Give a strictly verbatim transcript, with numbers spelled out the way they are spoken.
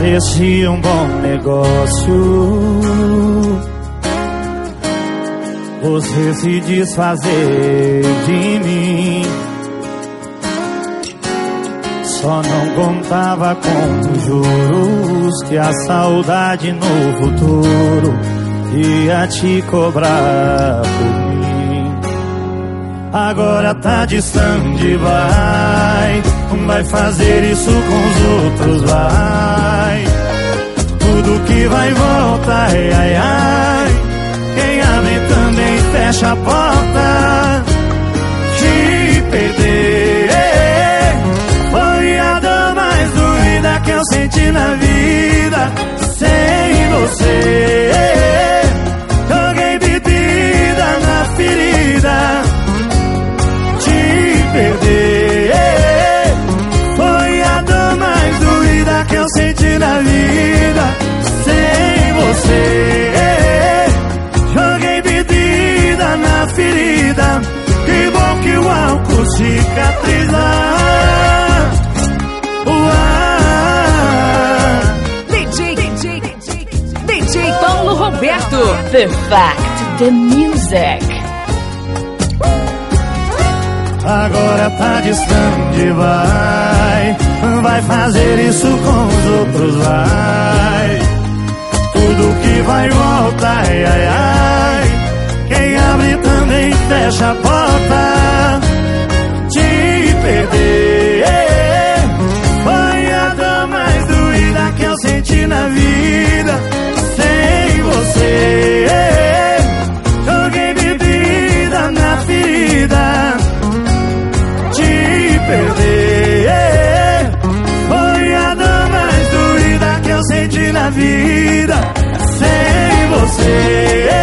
parecia um bom negócio você se desfazer de mim. Só não contava com os juros que a saudade no futuro ia te cobrar por mim. Agora tá distante, vai Vai fazer isso com os outros, vai. Tudo que vai voltar, ai, ai, ai. Quem abre também fecha a porta. Te perder foi a dor mais doída que eu senti na vida. Sem você joguei bebida na ferida. Te perder foi a dor mais doída que eu senti na vida. Sem você joguei bebida na ferida. Que bom que o álcool cicatriza. D J, D J, D J, D J Paulo Roberto. The Fact, the music. Agora tá distante, vai Vai fazer isso com os outros, vai. Tudo que vai voltar, ai, ai, ai. Quem abre também fecha a porta. Te perder foi a dor mais doída que eu senti na vida. Sem você joguei bebida na ferida. Te perder foi a dor mais doída que eu senti na vida. Sem você